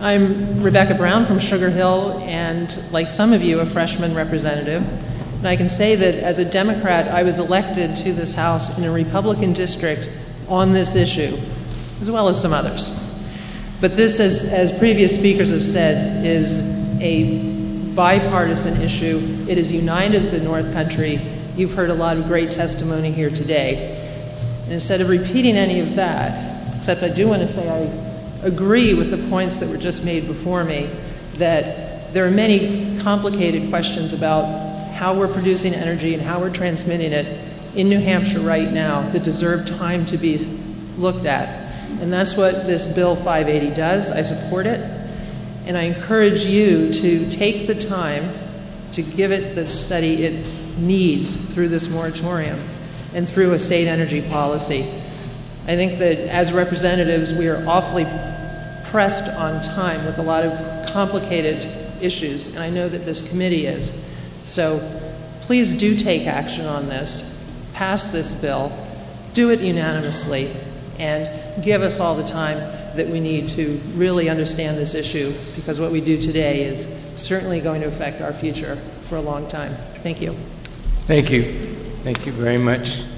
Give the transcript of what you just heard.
I'm Rebecca Brown from Sugar Hill, and like some of you, a freshman representative. And I can say that as a Democrat, I was elected to this House in a Republican district on this issue, as well as some others. But this, as previous speakers have said, is a bipartisan issue. It has united the North Country. You've heard a lot of great testimony here today. And instead of repeating any of that, except I do want to say I agree with the points that were just made before me, that there are many complicated questions about how we're producing energy and how we're transmitting it in New Hampshire right now that deserve time to be looked at. And that's what this Bill 580 does. I support it. And I encourage you to take the time to give it the study it needs through this moratorium and through a state energy policy. I think that as representatives, we are awfully pressed on time with a lot of complicated issues, and I know that this committee is. So please do take action on this, pass this bill, do it unanimously, and give us all the time that we need to really understand this issue, because what we do today is certainly going to affect our future for a long time. Thank you. Thank you. Thank you very much.